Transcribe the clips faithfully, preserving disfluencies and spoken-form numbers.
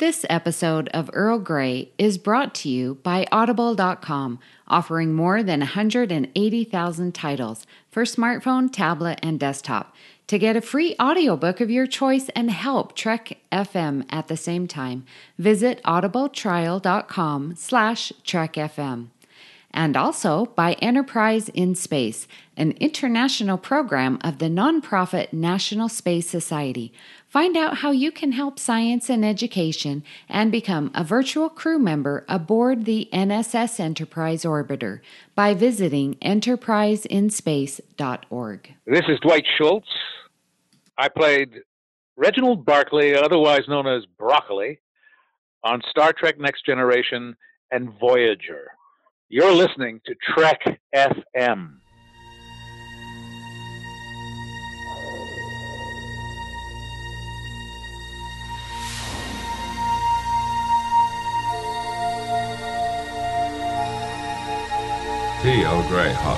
This episode of Earl Grey is brought to you by Audible dot com, offering more than one hundred eighty thousand titles for smartphone, tablet, and desktop. To get a free audiobook of your choice and help Trek F M at the same time, visit audibletrial.com slash trekfm. And also by Enterprise in Space, an international program of the nonprofit National Space Society. Find out how you can help science and education and become a virtual crew member aboard the N S S Enterprise Orbiter by visiting enterprise in space dot org. This is Dwight Schultz. I played Reginald Barclay, otherwise known as Broccoli, on Star Trek Next Generation and Voyager. You're listening to Trek F M. Tea, Earl Grey, hot.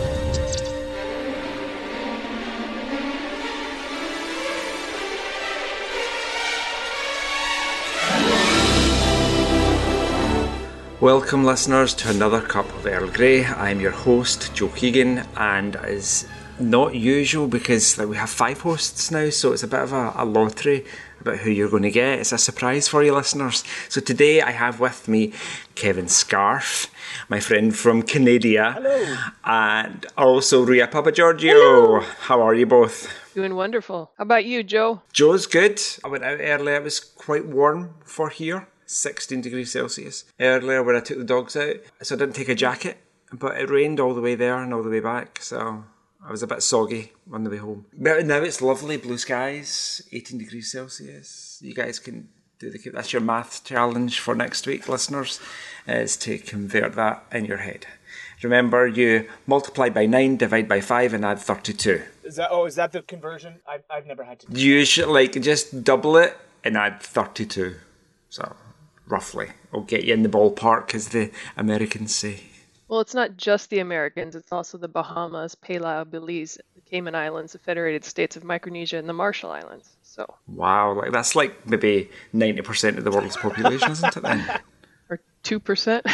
Welcome, listeners, to another cup of Earl Grey. I'm your host, Joe Keegan, and as not usual, because like, we have five hosts now, so it's a bit of a, a lottery about who you're going to get. It's a surprise for you, listeners. So today I have with me Kevin Scarf, my friend from Canada. Hello. And also Ria Papagiorgio. Hello. How are you both? Doing wonderful. How about you, Joe? Joe's good. I went out earlier. It was quite warm for here. sixteen degrees Celsius earlier when I took the dogs out, so I didn't take a jacket, but it rained all the way there and all the way back, so I was a bit soggy on the way home. But now it's lovely, blue skies, eighteen degrees Celsius. You guys can do the, that's your math challenge for next week, listeners, is to convert that in your head. Remember, you multiply by nine, divide by five, and add thirty-two. Is that oh is that the conversion? I've I've never had to do You should like just double it and add thirty-two. So roughly, it'll get you in the ballpark, as the Americans say. Well, it's not just the Americans. It's also the Bahamas, Palau, Belize, the Cayman Islands, the Federated States of Micronesia, and the Marshall Islands. So wow, like that's like maybe ninety percent of the world's population, isn't it then? Or two percent?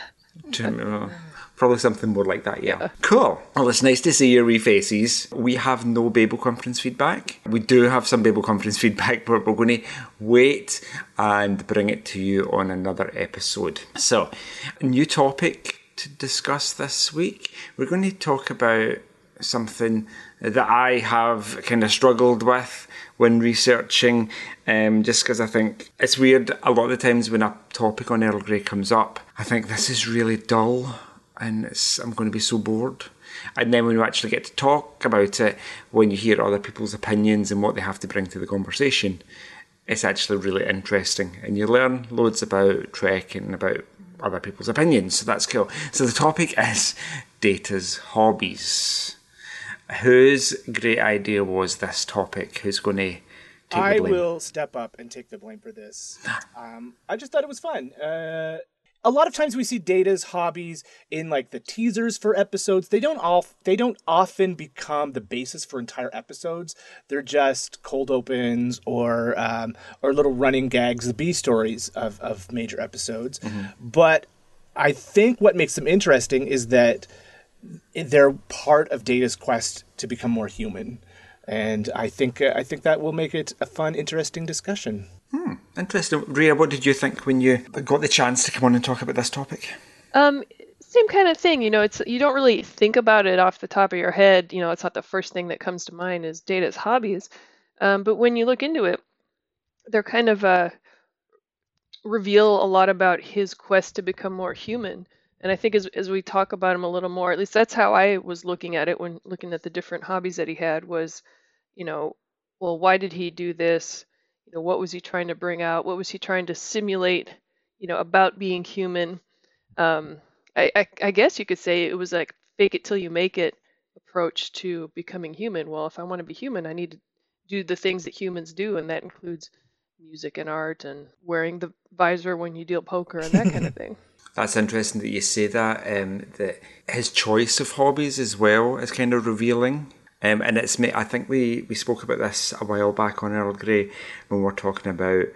Probably something more like that, yeah. yeah. Cool. Well, it's nice to see your wee faces. We have no Babel Conference feedback. We do have some Babel Conference feedback, but we're going to wait and bring it to you on another episode. So, a new topic to discuss this week. We're going to talk about something that I have kind of struggled with when researching, um, just because I think it's weird. A lot of the times when a topic on Earl Grey comes up, I think this is really dull. And it's, I'm going to be so bored. And then when we actually get to talk about it, when you hear other people's opinions and what they have to bring to the conversation, it's actually really interesting. And you learn loads about Trek and about other people's opinions. So that's cool. So the topic is Data's hobbies. Whose great idea was this topic? Who's going to take I the blame? I will step up and take the blame for this. um, I just thought it was fun. Uh... A lot of times we see Data's hobbies in like the teasers for episodes. They don't all they don't often become the basis for entire episodes. They're just cold opens or um, or little running gags, the B stories of, of major episodes. Mm-hmm. But I think what makes them interesting is that they're part of Data's quest to become more human. And I think uh, I think that will make it a fun, interesting discussion. Hmm, interesting. Rhea, what did you think when you got the chance to come on and talk about this topic? Um, same kind of thing. You know, it's you don't really think about it off the top of your head. You know, it's not the first thing that comes to mind is Data's hobbies. Um, but when you look into it, they're kind of uh, reveal a lot about his quest to become more human. And I think as as we talk about him a little more, at least that's how I was looking at it when looking at the different hobbies that he had was, you know, well, why did he do this? You know, what was he trying to bring out? What was he trying to simulate, you know, about being human? Um, I, I, I guess you could say it was like fake it till you make it approach to becoming human. Well, if I want to be human, I need to do the things that humans do, and that includes music and art and wearing the visor when you deal poker and that kind of thing. That's interesting that you say that. Um, that his choice of hobbies as well is kind of revealing. Um, and it's, I think we, we spoke about this a while back on Earl Grey when we were talking about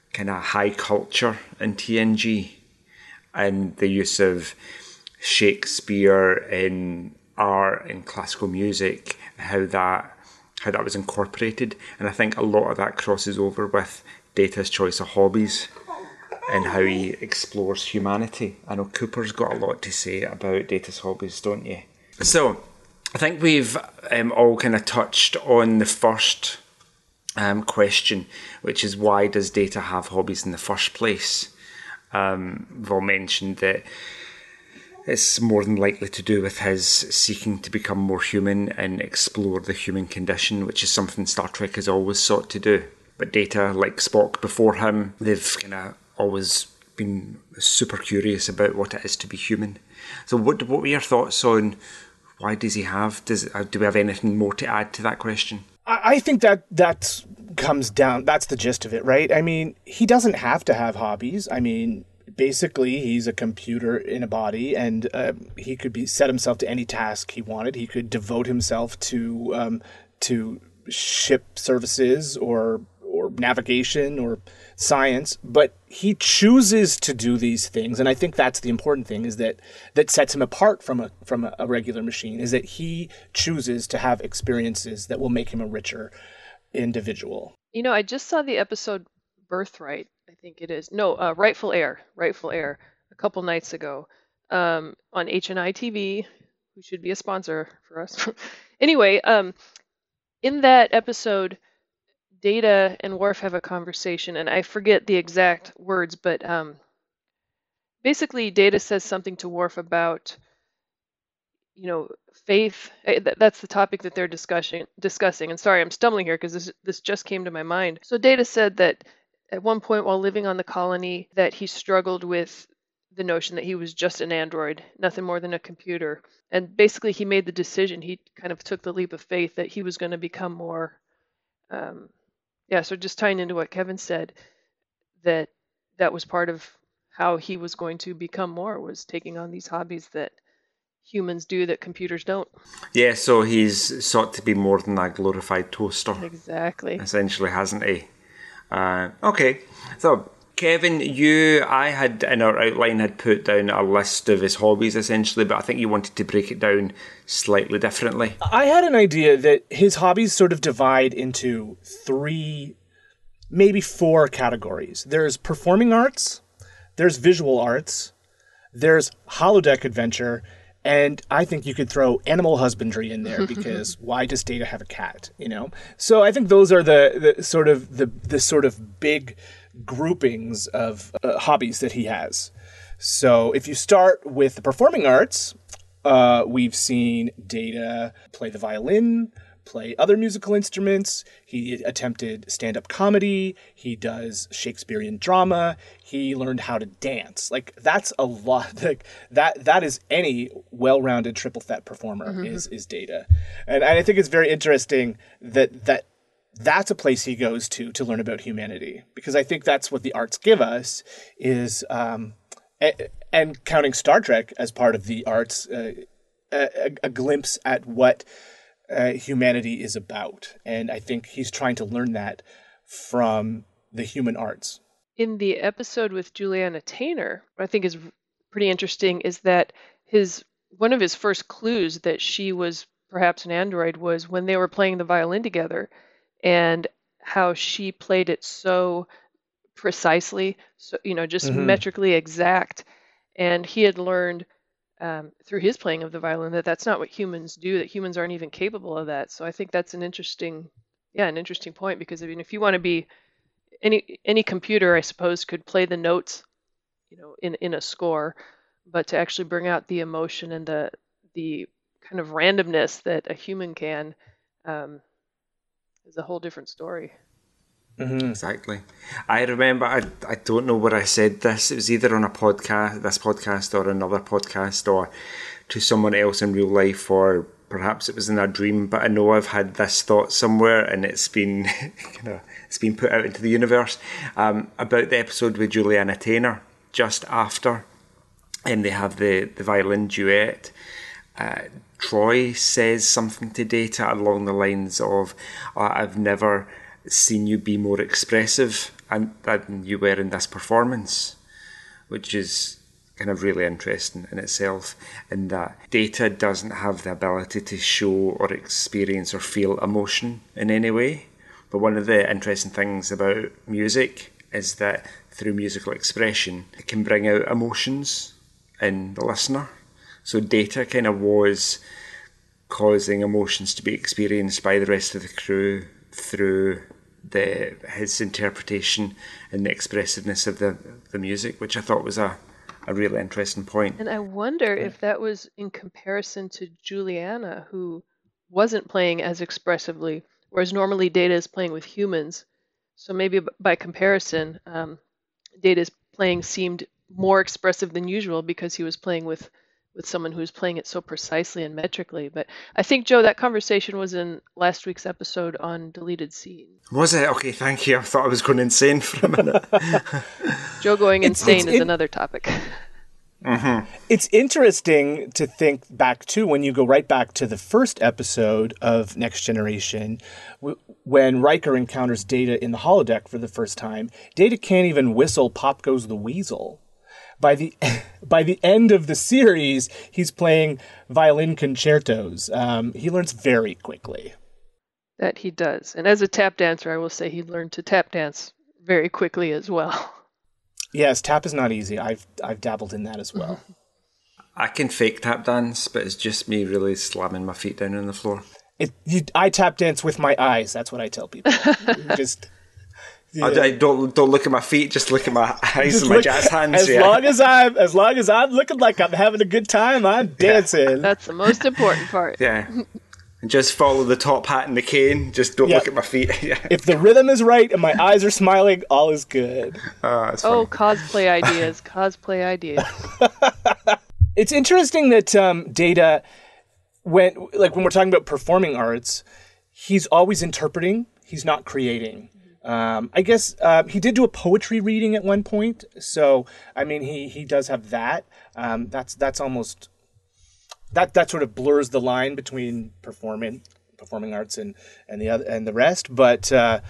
kind of high culture in T N G and the use of Shakespeare in art and classical music, how that how that was incorporated. And I think a lot of that crosses over with Data's choice of hobbies and how he explores humanity. I know Cooper's got a lot to say about Data's hobbies, don't you? So I think we've um, all kind of touched on the first um, question, which is why does Data have hobbies in the first place? Um, we've all mentioned that it's more than likely to do with his seeking to become more human and explore the human condition, which is something Star Trek has always sought to do. But Data, like Spock before him, they've kind of always been super curious about what it is to be human. So what what were your thoughts on why does he have, does uh, do we have anything more to add to that question? I, I think that that comes down, that's the gist of it, right? I mean, he doesn't have to have hobbies. I mean, basically, he's a computer in a body, and uh, he could be set himself to any task he wanted. He could devote himself to um, to ship services or or navigation or science, but he chooses to do these things, and I think that's the important thing, is that that sets him apart from a from a, a regular machine, is that he chooses to have experiences that will make him a richer individual. You know, I just saw the episode Birthright. I think it is. No, uh, Rightful Heir. Rightful Heir. A couple nights ago um, on H N I T V, who should be a sponsor for us. Anyway, um, in that episode, Data and Worf have a conversation, and I forget the exact words, but um, basically Data says something to Worf about, you know, faith. That's the topic that they're discussing. Discussing. And sorry, I'm stumbling here because this this just came to my mind. So Data said that at one point while living on the colony that he struggled with the notion that he was just an android, nothing more than a computer. And basically he made the decision, he kind of took the leap of faith that he was going to become more, um, yeah, so just tying into what Kevin said, that that was part of how he was going to become more, was taking on these hobbies that humans do that computers don't. Yeah, so he's sought to be more than a glorified toaster. Exactly. Essentially, hasn't he? Uh, okay, so Kevin, you, I had in our outline had put down a list of his hobbies essentially, but I think you wanted to break it down slightly differently. I had an idea that his hobbies sort of divide into three, maybe four categories. There's performing arts, there's visual arts, there's holodeck adventure, and I think you could throw animal husbandry in there, because why does Data have a cat, you know? So I think those are the, the sort of the, the sort of big groupings of uh, hobbies that he has. So if you start with the performing arts, uh, we've seen Data play the violin, play other musical instruments. He attempted stand-up comedy. He does Shakespearean drama. He learned how to dance. Like, that's a lot. Like, that that is any well-rounded triple threat performer mm-hmm. is is Data. And I think it's very interesting that that that's a place he goes to to learn about humanity, because I think that's what the arts give us is, um, and, and counting Star Trek as part of the arts, uh, a, a glimpse at what Uh, humanity is about. And I think he's trying to learn that from the human arts. In the episode with Juliana Tainer, what I think is pretty interesting is that his one of his first clues that she was perhaps an android was when they were playing the violin together, and how she played it so precisely, so you know, just mm-hmm. metrically exact. And he had learned Um, through his playing of the violin that that's not what humans do, that humans aren't even capable of that. So I think that's an interesting, yeah, an interesting point, because I mean, if you want to be, any any computer, I suppose, could play the notes, you know, in, in a score, but to actually bring out the emotion and the the kind of randomness that a human can um, is a whole different story. Mm-hmm. Exactly. I remember, I, I don't know where I said this. It was either on a podcast, this podcast, or another podcast, or to someone else in real life, or perhaps it was in a dream. But I know I've had this thought somewhere, and it's been, you know, it's been put out into the universe um, about the episode with Juliana Tainer just after, and they have the the violin duet. Uh, Troy says something to Data along the lines of, oh, "I've never seen you be more expressive." and than you were in this performance, which is kind of really interesting in itself, in that Data doesn't have the ability to show or experience or feel emotion in any way. But one of the interesting things about music is that through musical expression, it can bring out emotions in the listener. So Data kind of was causing emotions to be experienced by the rest of the crew through the his interpretation and the expressiveness of the, the music, which I thought was a, a really interesting point. And I wonder if that was in comparison to Juliana, who wasn't playing as expressively, whereas normally Data is playing with humans. So maybe by comparison, um, Data's playing seemed more expressive than usual because he was playing with, with someone who was playing it so precisely and metrically. But I think, Joe, that conversation was in last week's episode on deleted scenes. Was it? Okay, thank you. I thought I was going insane for a minute. Joe going It's- insane it's is in- another topic. It's interesting to think back to when you go right back to the first episode of Next Generation, w- when Riker encounters Data in the holodeck for the first time. Data can't even whistle "Pop Goes the Weasel." By the by the end of the series, he's playing violin concertos. Um, he learns very quickly. That he does. And as a tap dancer, I will say he learned to tap dance very quickly as well. Yes, tap is not easy. I've I've dabbled in that as well. I can fake tap dance, but it's just me really slamming my feet down on the floor. It, you, I tap dance with my eyes. That's what I tell people. Just I, I don't don't look at my feet, just look at my eyes Just and my look- jazz hands. As yeah. long as I'm as long as I'm looking like I'm having a good time, I'm dancing. That's the most important part. yeah. And just follow the top hat and the cane. Just don't Yeah. look at my feet. yeah. If the rhythm is right and my eyes are smiling, all is good. Oh, it's Oh, funny. cosplay ideas, cosplay ideas. It's interesting that um, Data, when like when we're talking about performing arts, he's always interpreting. He's not creating. Um, I guess uh, he did do a poetry reading at one point, so I mean he he does have that. Um, that's that's almost that that sort of blurs the line between performing performing arts and and the other and the rest. But uh,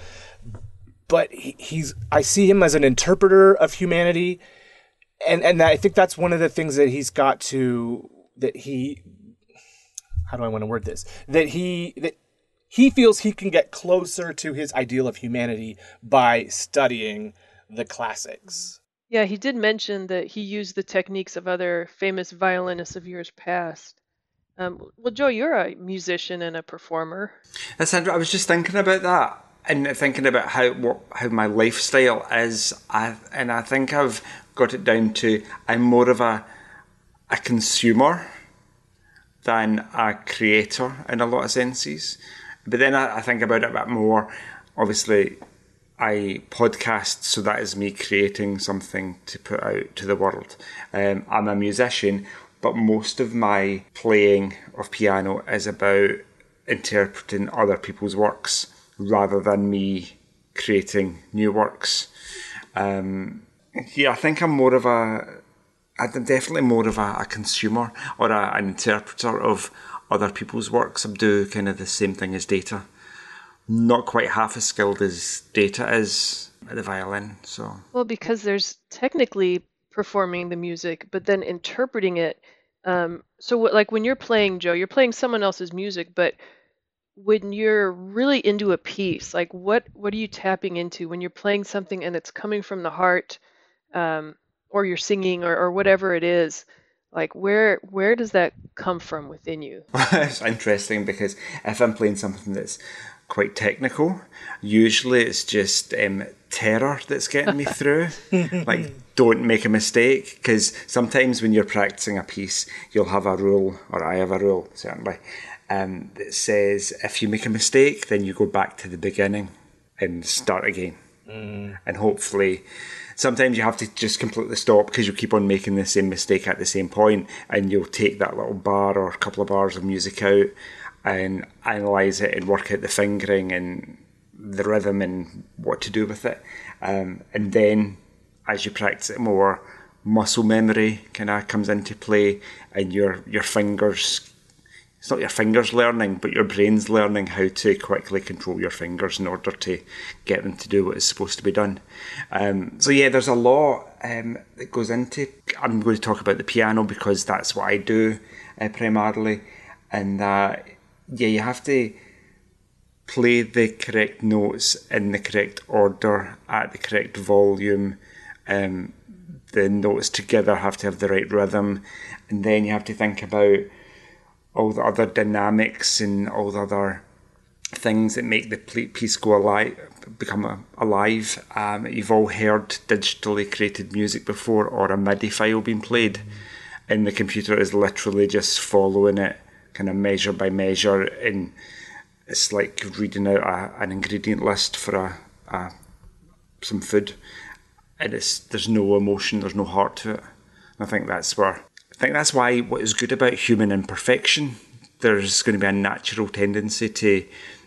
but he, he's I see him as an interpreter of humanity. And and I think that's one of the things that he's got to that he how do I want to word this that he that he feels he can get closer to his ideal of humanity by studying the classics. Yeah, he did mention that he used the techniques of other famous violinists of years past. Um, well, Joe, you're a musician and a performer. That's interesting. I was just thinking about that and thinking about how what how my lifestyle is. I and I think I've got it down to I'm more of a a consumer than a creator in a lot of senses. But then I, I think about it a bit more. Obviously, I podcast, so that is me creating something to put out to the world. Um, I'm a musician, but most of my playing of piano is about interpreting other people's works rather than me creating new works. Um, yeah, I think I'm more of a, I'm definitely more of a, a consumer or a, an interpreter of other people's works. I do kind of the same thing as Data. Not quite half as skilled as Data is at the violin. So Well, because there's technically performing the music, but then interpreting it. Um, so, what, like when you're playing, Joe, you're playing someone else's music, but when you're really into a piece, like what what are you tapping into when you're playing something and it's coming from the heart, um, or you're singing or, or whatever it is? Like where where does that come from within you? it's interesting because if I'm playing something that's quite technical, usually it's just um, terror that's getting me through. Like, don't make a mistake, because sometimes when you're practicing a piece, you'll have a rule, or I have a rule, certainly, um, that says if you make a mistake, then you go back to the beginning and start again. Mm. And hopefully, sometimes you have to just completely stop because you keep on making the same mistake at the same point, and you'll take that little bar or a couple of bars of music out and analyse it and work out the fingering and the rhythm and what to do with it. Um, and then as you practice it more, muscle memory kind of comes into play, and your your fingers it's not your fingers learning, but your brain's learning how to quickly control your fingers in order to get them to do what is supposed to be done. Um, so yeah, there's a lot um, that goes into. I'm going to talk about the piano because that's what I do uh, primarily, and uh, yeah, you have to play the correct notes in the correct order at the correct volume. Um, the notes together have to have the right rhythm, and then you have to think about all the other dynamics and all the other things that make the piece go alive, become alive. Um, you've all heard digitally created music before, or a MIDI file being played, mm-hmm. and the computer is literally just following it, kind of measure by measure, and it's like reading out a, an ingredient list for a, a some food, and it's there's no emotion, there's no heart to it. And I think that's where. I think that's why what is good about human imperfection, there's going to be a natural tendency to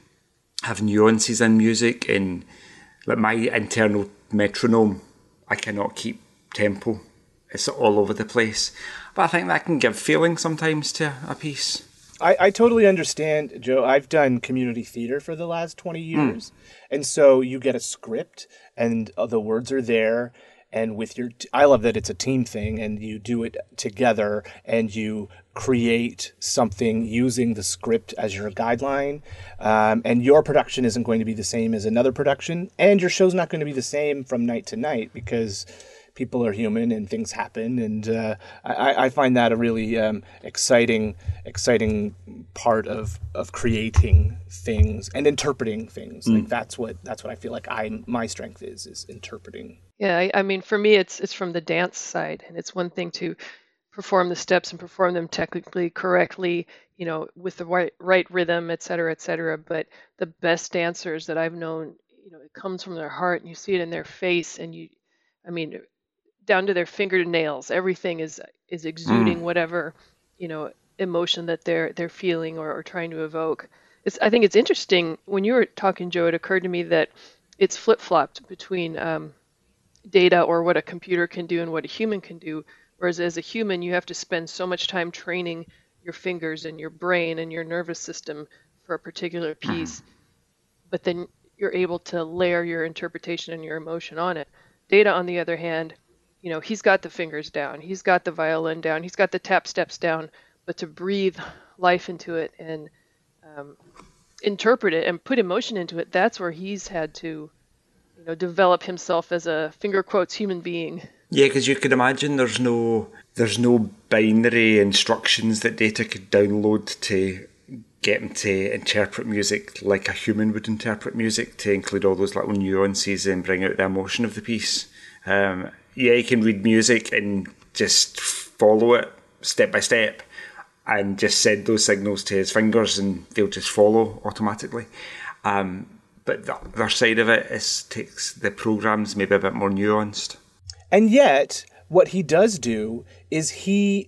have nuances in music, and like my internal metronome, I cannot keep tempo. It's all over the place. But I think that can give feeling sometimes to a piece. I, I totally understand, Joe. I've done community theater for the last twenty years. Mm. And so you get a script and the words are there. And with your, t- I love that it's a team thing and you do it together and you create something using the script as your guideline. Um, and your production isn't going to be the same as another production. And your show's not going to be the same from night to night because people are human and things happen. And uh, I, I find that a really um, exciting, exciting part of, of creating things and interpreting things. Mm. Like that's what, that's what I feel like I, my strength is, is interpreting. Yeah, I, I mean, for me, it's it's from the dance side, and it's one thing to perform the steps and perform them technically correctly, you know, with the right right rhythm, et cetera, et cetera. But the best dancers that I've known, you know, it comes from their heart, and you see it in their face, and you, I mean, down to their fingernails, everything is is exuding mm. whatever, you know, emotion that they're they're feeling or, or trying to evoke. It's I think it's interesting when you were talking, Joe. It occurred to me that it's flip flopped between. Um, data or what a computer can do and what a human can do. Whereas as a human, you have to spend so much time training your fingers and your brain and your nervous system for a particular piece. Mm-hmm. But then you're able to layer your interpretation and your emotion on it. Data, on the other hand, you know, he's got the fingers down, he's got the violin down, he's got the tap steps down, but to breathe life into it and um, interpret it and put emotion into it, that's where he's had to you know, develop himself as a finger quotes human being. Yeah, because you could imagine there's no there's no binary instructions that Data could download to get him to interpret music like a human would interpret music, to include all those little nuances and bring out the emotion of the piece. Um, yeah, he can read music and just follow it step by step and just send those signals to his fingers and they'll just follow automatically. Um, But the other side of it is takes the programs maybe a bit more nuanced. And yet, what he does do is he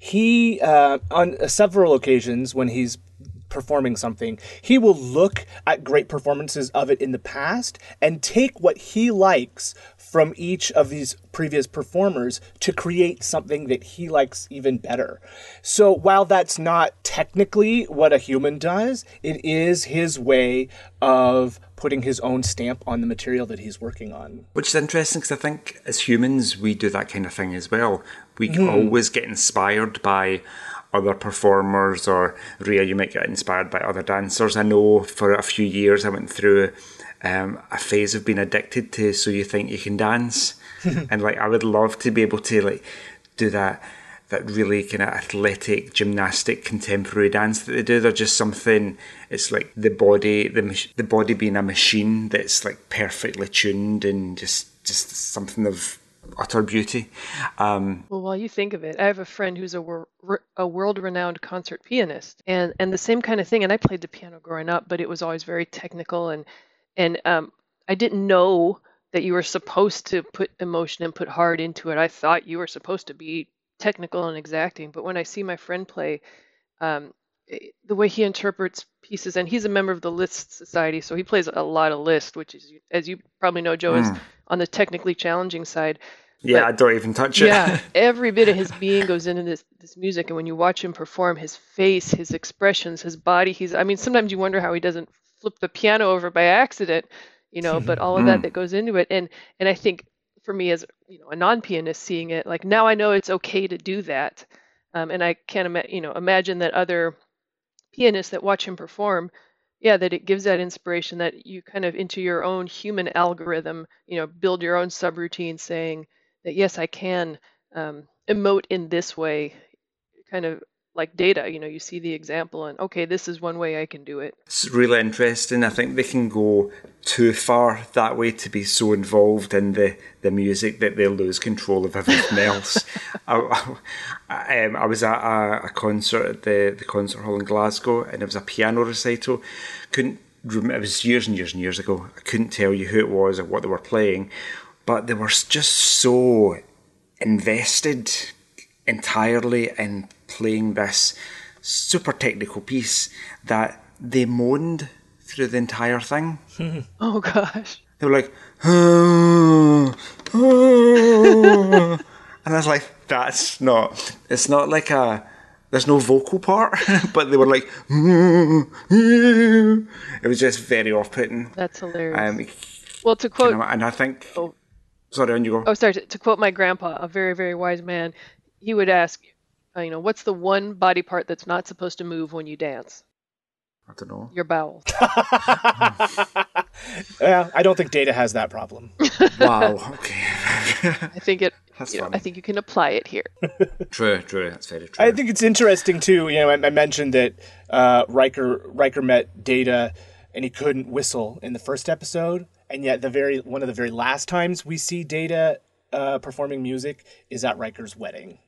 he uh, on several occasions when he's performing something, he will look at great performances of it in the past and take what he likes from each of these previous performers to create something that he likes even better. So while that's not technically what a human does, it is his way of putting his own stamp on the material that he's working on. Which is interesting because I think as humans, we do that kind of thing as well. We mm. always get inspired by other performers, or Rhea, you might get inspired by other dancers. I know for a few years I went through um, a phase of being addicted to So You Think You Can Dance. And like I would love to be able to like do that that really kind of athletic, gymnastic, contemporary dance that they do. They're just something, it's like the body, the the body being a machine that's like perfectly tuned and just, just something of utter beauty. Um, well, while you think of it, I have a friend who's a, wor- a world-renowned concert pianist, and, and the same kind of thing. And I played the piano growing up, but it was always very technical, and and um, I didn't know that you were supposed to put emotion and put heart into it. I thought you were supposed to be technical and exacting. But when I see my friend play, um, the way he interprets pieces, and he's a member of the Liszt Society, so he plays a lot of Liszt, which is, as you probably know, Joe, mm. is on the technically challenging side. Yeah, but, I don't even touch it. Yeah, every bit of his being goes into this this music, and when you watch him perform, his face, his expressions, his body, he's I mean, sometimes you wonder how he doesn't flip the piano over by accident, you know, but all of that that goes into it. And and I think for me as, you know, a non-pianist seeing it, like now I know it's okay to do that. Um, and I can't ima- you know, imagine that other pianists that watch him perform, yeah, that it gives that inspiration that you kind of into your own human algorithm, you know, build your own subroutine saying that, yes, I can um, emote in this way, kind of like Data, you know, you see the example and, okay, this is one way I can do it. It's really interesting. I think they can go too far that way to be so involved in the, the music that they lose control of everything else. I, I, um, I was at a, a concert at the, the concert hall in Glasgow, and it was a piano recital. Couldn't It was years and years and years ago. I couldn't tell you who it was or what they were playing, but they were just so invested entirely in playing this super technical piece that they moaned through the entire thing. Oh gosh. They were like, oh, oh. And I was like, that's not, it's not like a, there's no vocal part, but they were like, it was just very off-putting. That's hilarious. Um, well, to quote, you know, and I think, oh, sorry, on you go. Oh, sorry, to, to quote my grandpa, a very, very wise man, he would ask, uh, you know, what's the one body part that's not supposed to move when you dance? I don't know. Your bowels. Yeah, I don't think Data has that problem. Wow. Okay. I think it. That's You know, funny. I think you can apply it here. True, true. That's very true. I think it's interesting too. You know, I, I mentioned that uh, Riker Riker met Data, and he couldn't whistle in the first episode, and yet the very one of the very last times we see Data uh, performing music is at Riker's wedding.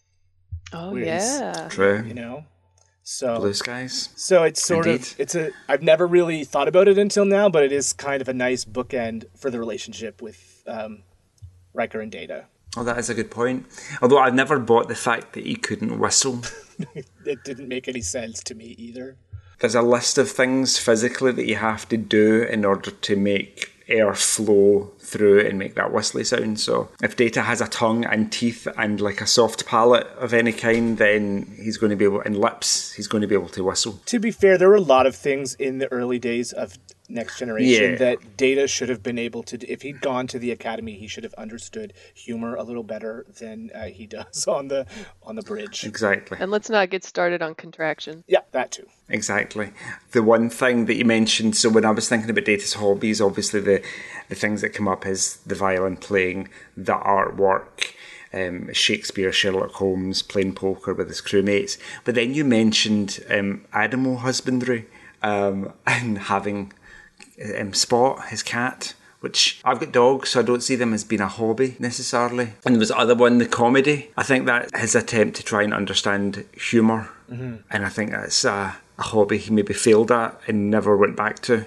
Oh Where he's- yeah. True. You know, so Blue skies. so it's sort Indeed. of it's a. I've never really thought about it until now, but it is kind of a nice bookend for the relationship with um, Riker and Data. Oh, that is a good point. Although I've never bought the fact that he couldn't whistle. It didn't make any sense to me either. There's a list of things physically that you have to do in order to make air flow through and make that whistly sound. So if Data has a tongue and teeth and like a soft palate of any kind, then he's going to be able, and lips, he's going to be able to whistle. To be fair, there were a lot of things in the early days of Next Generation Yeah. that Data should have been able to do. If he'd gone to the academy, he should have understood humor a little better than uh, he does on the on the bridge. Exactly. And let's not get started on contraction. Yeah, that too. Exactly. The one thing that you mentioned, so when I was thinking about Data's hobbies, obviously the, the things that come up is the violin playing, the artwork, um, Shakespeare, Sherlock Holmes, playing poker with his crewmates. But then you mentioned um, animal husbandry um, and having um, Spot, his cat, which I've got dogs, so I don't see them as being a hobby necessarily. And there was the other one, the comedy. I think that his attempt to try and understand humour, mm-hmm. and I think that's a, a hobby he maybe failed at and never went back to.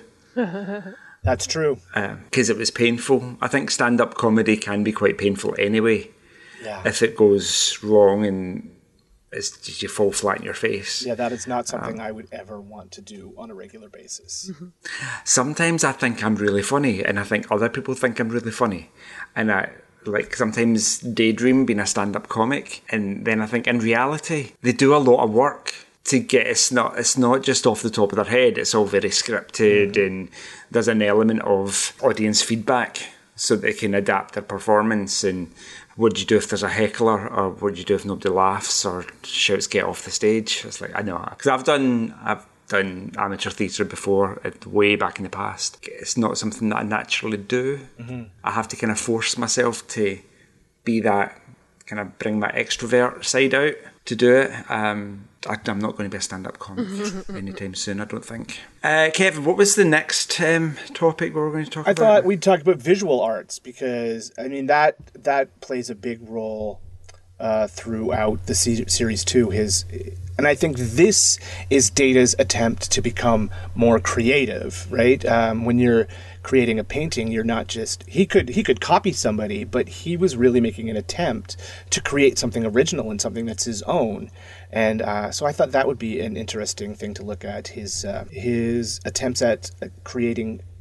That's true. Because um, it was painful. I think stand-up comedy can be quite painful anyway. Yeah. If it goes wrong and it's, you fall flat in your face. Yeah, that is not something I would ever want to do on a regular basis. Sometimes I think I'm really funny, and I think other people think I'm really funny. And I like sometimes daydream being a stand-up comic, and then I think in reality they do a lot of work to get it's not it's not just off the top of their head. It's all very scripted, mm. and there's an element of audience feedback so they can adapt their performance. And what do you do if there's a heckler, or what do you do if nobody laughs or shouts "get off the stage"? It's like, I know, because I've done I've done amateur theatre before, way back in the past. It's not something that I naturally do. Mm-hmm. I have to kind of force myself to be that, kind of bring my extrovert side out to do it. Um, I, I'm not going to be a stand-up comic anytime soon, I don't think. Uh, Kevin, what was the next um, topic we were going to talk I about? I thought we'd talk about visual arts, because, I mean, that that plays a big role uh, throughout the se- series too. His, and I think this is Data's attempt to become more creative, right? Um, when you're creating a painting, you're not just he could he could copy somebody, but he was really making an attempt to create something original and something that's his own. And uh, so I thought that would be an interesting thing to look at, his uh, his attempts at uh, creating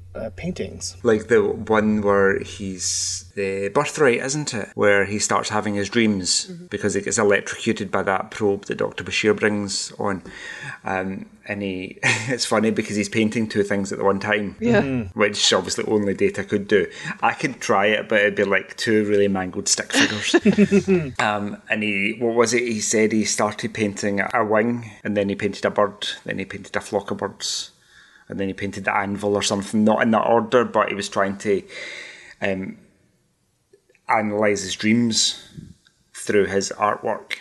uh, paintings. Like the one where he's the birthright, isn't it? Where he starts having his dreams mm-hmm. because he gets electrocuted by that probe that Doctor Bashir brings on. Um, and he, it's funny because he's painting two things at the one time. Yeah. Mm-hmm. Which obviously only Data could do. I could try it, but it'd be like two really mangled stick figures. um, and he, what was it? He said he started painting a wing, and then he painted a bird, then he painted a flock of birds, and then he painted the anvil or something. Not in that order, but he was trying to um, analyse his dreams through his artwork.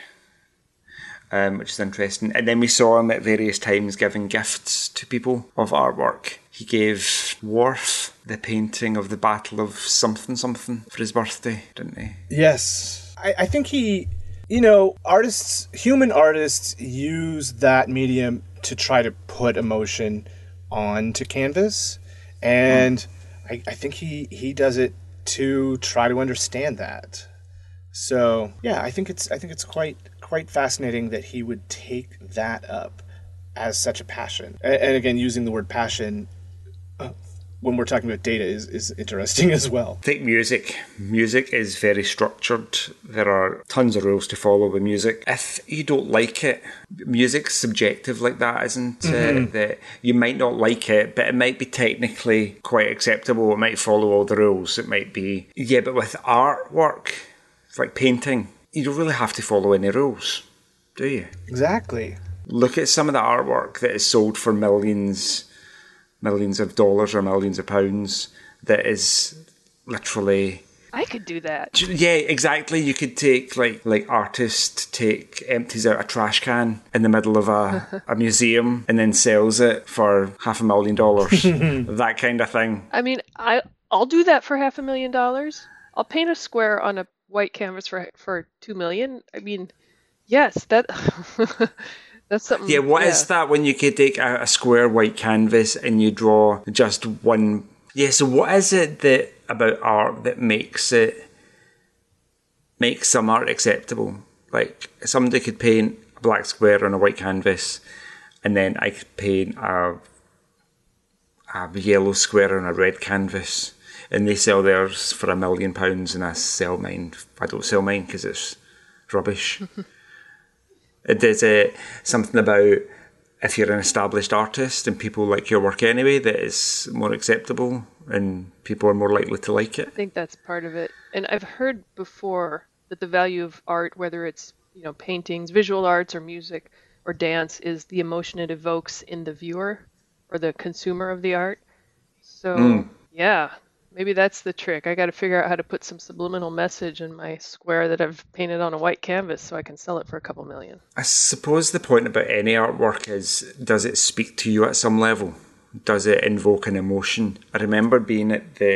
Um, which is interesting. And then we saw him at various times giving gifts to people of artwork. He gave Worf the painting of the Battle of something something for his birthday, didn't he? Yes. I, I think he, you know, artists, human artists use that medium to try to put emotion onto canvas. And hmm. I, I think he, he does it to try to understand that. So yeah, I think it's I think it's quite quite fascinating that he would take that up as such a passion. And, and again, using the word passion uh, when we're talking about Data is, is interesting as well. Take music. Music is very structured. There are tons of rules to follow with music. If you don't like it, music's subjective like that, isn't mm-hmm. it? That you might not like it, but it might be technically quite acceptable. It might follow all the rules. It might be... Yeah, but with artwork, it's like painting. You don't really have to follow any rules, do you? Exactly. Look at some of the artwork that is sold for millions, millions of dollars or millions of pounds that is literally... I could do that. Yeah, exactly. You could take, like, like artist take, empties out a trash can in the middle of a, a museum and then sells it for half a million dollars. That kind of thing. I mean, I, I'll do that for half a million dollars. I'll paint a square on a white canvas for for two million. I mean, yes, that that's something. Yeah, what yeah. is that when you could take a, a square white canvas and you draw just one? Yeah, so what is it that about art that makes it makes some art acceptable? Like somebody could paint a black square on a white canvas, and then I could paint a a yellow square on a red canvas. And they sell theirs for a million pounds, and I sell mine. I don't sell mine because it's rubbish. There's uh, something about if you're an established artist and people like your work anyway, that is more acceptable and people are more likely to like it. I think that's part of it. And I've heard before that the value of art, whether it's you know paintings, visual arts, or music, or dance, is the emotion it evokes in the viewer or the consumer of the art. So mm. yeah. Maybe that's the trick. I got to figure out how to put some subliminal message in my square that I've painted on a white canvas so I can sell it for a couple million. I suppose the point about any artwork is, does it speak to you at some level? Does it invoke an emotion? I remember being at the,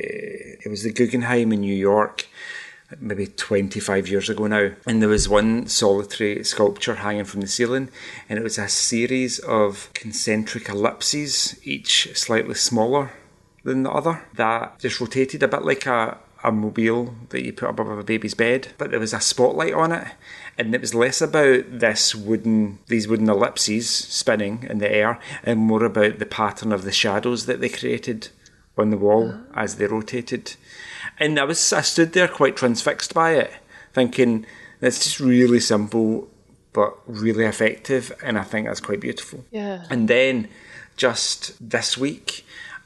it was the Guggenheim in New York, maybe twenty-five years ago now, and there was one solitary sculpture hanging from the ceiling, and it was a series of concentric ellipses, each slightly smaller than the other, that just rotated a bit like a, a mobile that you put above a baby's bed, but there was a spotlight on it, and it was less about this wooden these wooden ellipses spinning in the air and more about the pattern of the shadows that they created on the wall oh. as they rotated. And I was I stood there quite transfixed by it, thinking it's just really simple but really effective, and I think that's quite beautiful. Yeah. And then just this week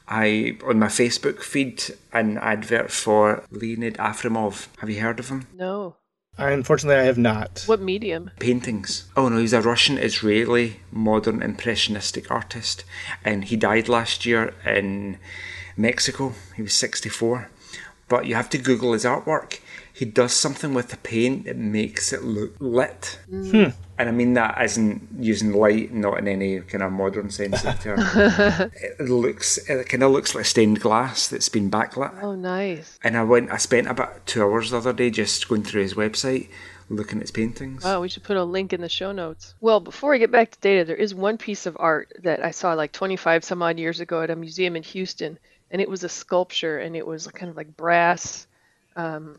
I, on my Facebook feed, an advert for Leonid Afremov. Have you heard of him? No. I, unfortunately, I have not. What medium? Paintings. Oh no, he's a Russian-Israeli modern impressionistic artist, and he died last year in Mexico. He was sixty-four. But you have to Google his artwork. He does something with the paint that makes it look lit. Mm. Hmm. And I mean that isn't using light, not in any kind of modern sense of the term. It looks, it kind of looks like stained glass that's been backlit. Oh, nice. And I went, I spent about two hours the other day just going through his website, looking at his paintings. Wow, we should put a link in the show notes. Well, before we get back to Data, there is one piece of art that I saw like twenty-five some odd years ago at a museum in Houston, and it was a sculpture, and it was kind of like brass, um,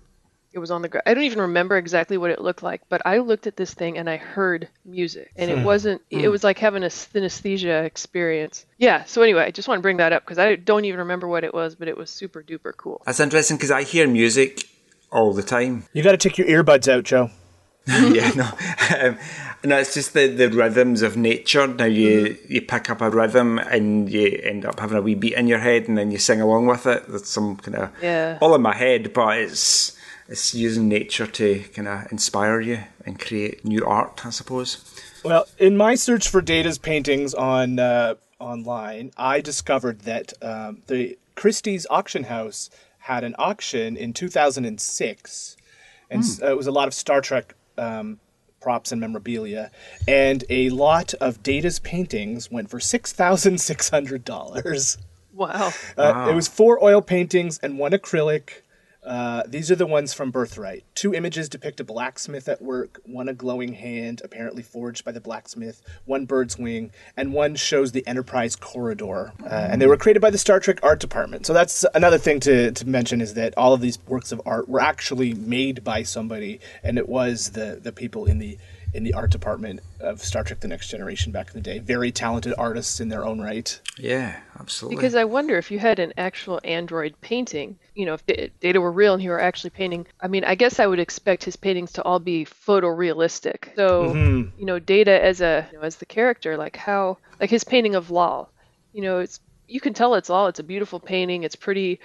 It was on the ground. I don't even remember exactly what it looked like, but I looked at this thing and I heard music, and it wasn't. It was like having a synesthesia experience. Yeah. So anyway, I just want to bring that up because I don't even remember what it was, but it was super duper cool. That's interesting because I hear music all the time. You got to take your earbuds out, Joe. yeah, no, um, no, it's just the, the rhythms of nature. Now you mm-hmm. you pick up a rhythm and you end up having a wee beat in your head, and then you sing along with it. That's some kind of yeah. all in my head, but it's it's using nature to kind of inspire you and create new art, I suppose. Well, in my search for Data's paintings on uh, online, I discovered that um, the Christie's auction house had an auction in two thousand six, and mm. uh, it was a lot of Star Trek Um, props and memorabilia, and a lot of Data's paintings went for six thousand six hundred dollars. Wow. Uh, wow. It was four oil paintings and one acrylic. Uh, these are the ones from Birthright. Two images depict a blacksmith at work, one a glowing hand, apparently forged by the blacksmith, one bird's wing, and one shows the Enterprise corridor. Uh, and they were created by the Star Trek art department. So that's another thing to, to mention, is that all of these works of art were actually made by somebody, and it was the, the people in the in the art department of Star Trek The Next Generation back in the day. Very talented artists in their own right. Yeah, absolutely. Because I wonder if you had an actual android painting, you know, if Data were real and he were actually painting, I mean, I guess I would expect his paintings to all be photorealistic. So, mm-hmm. you know, Data as a, you know, as the character, like how, like his painting of Lal, you know, it's, you can tell it's Lal, it's a beautiful painting, it's pretty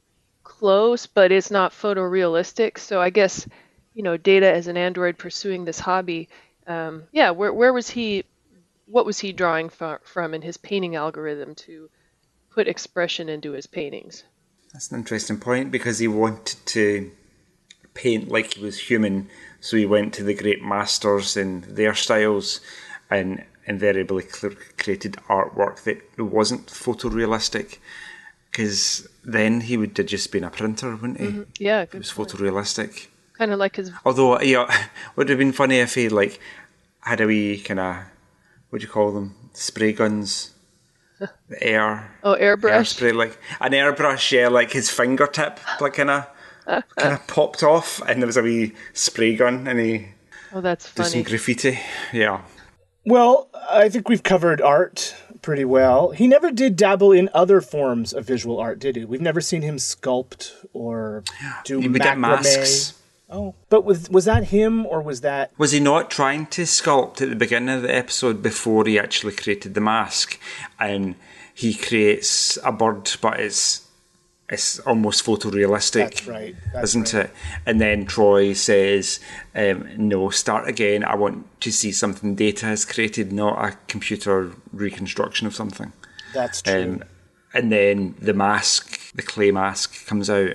close, but it's not photorealistic. So I guess, you know, Data as an android pursuing this hobby, um, yeah, where where was he, what was he drawing f- from in his painting algorithm to put expression into his paintings? That's an interesting point, because he wanted to paint like he was human, so he went to the great masters in their styles and invariably created artwork that wasn't photorealistic, because then he would have just been a printer, wouldn't he? Mm-hmm. Yeah, good It was point. Photorealistic. Kind of like his... Although, yeah, would have been funny if he, like, had a wee kind of, what do you call them? Spray guns. The air. Oh, airbrush? Spray, like, an airbrush, yeah, like his fingertip, like, kind of, kind of popped off, and there was a wee spray gun, and he... Oh, that's did funny. some graffiti, yeah. Well, I think we've covered art pretty well. He never did dabble in other forms of visual art, did he? We've never seen him sculpt or do He would get macrame. masks. Oh, but was was that him, or was that... Was he not trying to sculpt at the beginning of the episode before he actually created the mask? And he creates a bird, but it's it's almost photorealistic. That's right. That's isn't right. it? And then Troy says, um, no, start again. I want to see something Data has created, not a computer reconstruction of something. That's true. Um, and then the mask, the clay mask, comes out.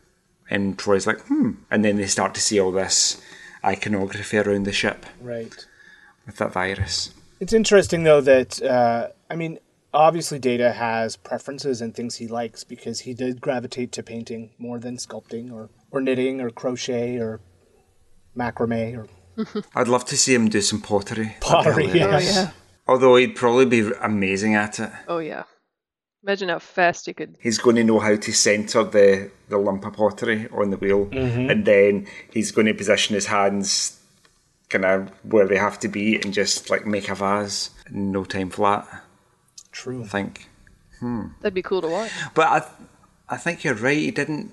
And Troy's like, hmm. And then they start to see all this iconography around the ship. Right. With that virus. It's interesting, though, that, uh, I mean, obviously Data has preferences and things he likes, because he did gravitate to painting more than sculpting or, or knitting or crochet or macrame or... I'd love to see him do some pottery. Pottery, yes. Oh, yeah. Although he'd probably be amazing at it. Oh, yeah. Imagine how fast he could... He's going to know how to centre the, the lump of pottery on the wheel. Mm-hmm. And then he's going to position his hands kind of where they have to be and just like make a vase in no time flat. True. I think. Hmm. That'd be cool to watch. But I, th- I think you're right. He didn't...